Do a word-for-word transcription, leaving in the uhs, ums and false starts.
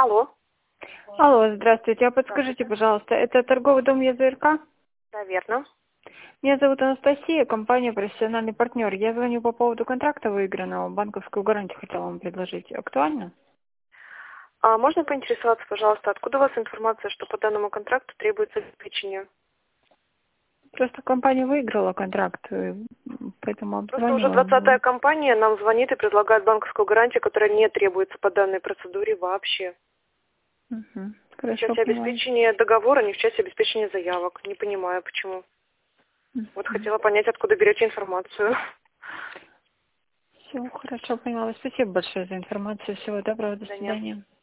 Алло. Алло, здравствуйте. А подскажите, Здравствуйте. пожалуйста, это торговый дом ЕЗРК? Да, верно. Меня зовут Анастасия, компания «Профессиональный партнер». Я звоню по поводу контракта выигранного. Банковскую гарантию хотела вам предложить. Актуально? А можно поинтересоваться, пожалуйста, откуда у вас информация, что по данному контракту требуется обеспечение? Просто компания выиграла контракт, э, поэтому Просто уже обзвонила. двадцатая компания нам звонит и предлагает банковскую гарантию, которая не требуется по данной процедуре вообще. Угу. В Хорошо, части поняла. обеспечения договора, не в части обеспечения заявок. Не понимаю, почему. Вот хотела понять, откуда берете информацию. Все, хорошо, поняла. Спасибо большое за информацию. Всего доброго, до Да нет. свидания.